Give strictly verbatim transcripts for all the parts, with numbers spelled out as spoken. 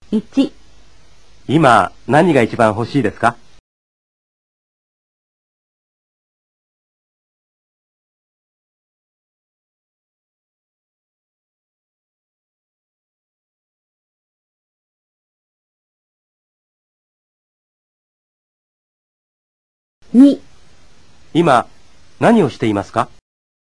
いち、 今何が一番欲しいですか？ に、 今何をしていますか？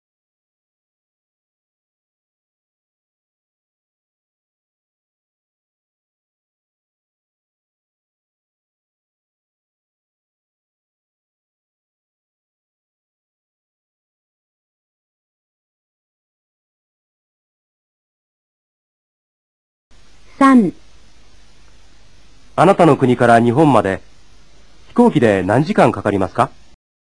さん、 あなたの国から日本まで飛行機で何時間かかりますか？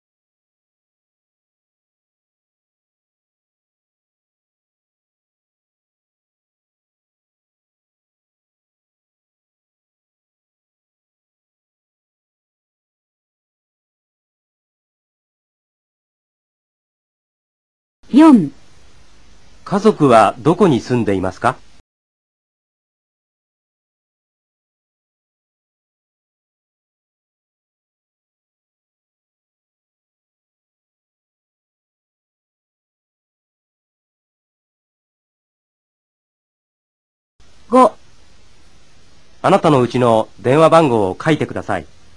よん、 家族はどこに住んでいますか？ ご、 あなたのうちの電話番号を書いてください。